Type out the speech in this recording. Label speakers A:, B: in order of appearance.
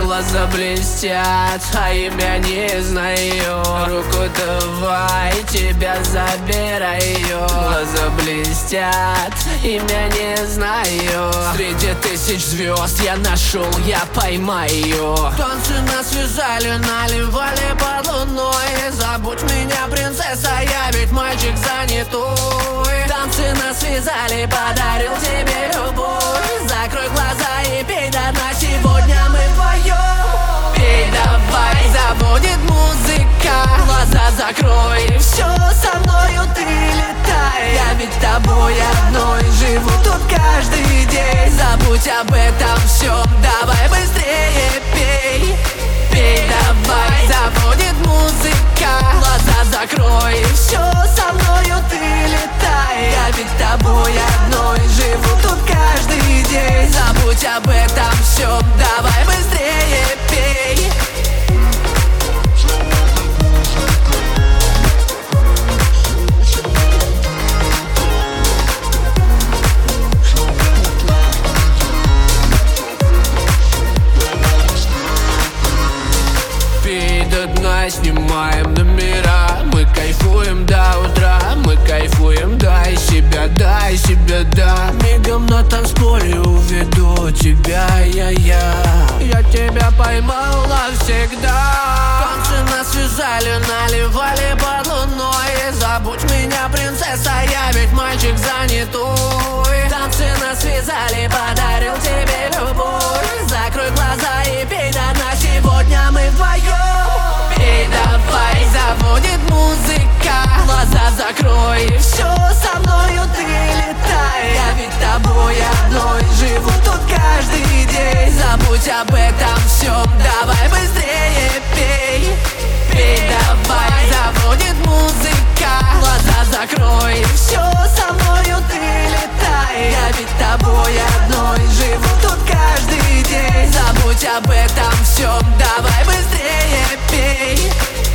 A: Глаза блестят, а имя не знаю. Руку давай, тебя забираю. Глаза блестят, имя не знаю. Среди тысяч звезд я нашел, я поймаю. Танцы нас связали, наливали под луной. Забудь меня, принцесса, я ведь мальчик занятой. Танцы нас связали, подарил тебе любовь. Закрой глаза и пей до дна, сегодня мы вдвоем. Пей давай, заводит музыка. Глаза закрой, и все со мною ты летай. Я ведь тобой одной живу тут каждый день. Забудь об этом всем, давай быстрее пей. Пей давай, заводит музыка. Глаза закрой, и все со мною ты летай. Я ведь тобой одной живу тут каждый день. Забудь об этом всем, давай быстрее пей. Пей до дна, снимаем номера. Мы кайфуем до утра, мы кайфуем, дай себя, да. Мигом на танцполе уведу тебя, я тебя поймал навсегда. Танцы нас связали, наливали под луной. Забудь меня, принцесса, я ведь мальчик занятой. Танцы нас связали, подарил тебе любовь. Закрой глаза и пей до дна, сегодня мы вдвоем. Пей давай, заводит музыка. Глаза закрой, и все со мною ты летай. Я ведь тобой одной живу тут каждый день. Забудь об этом всем, давай быстрее пей. Пей давай, заводит музыка. Глаза закрой, и все со мною ты летай. Я ведь тобой одной живу тут каждый день. Забудь об этом всем, давай быстрее пей.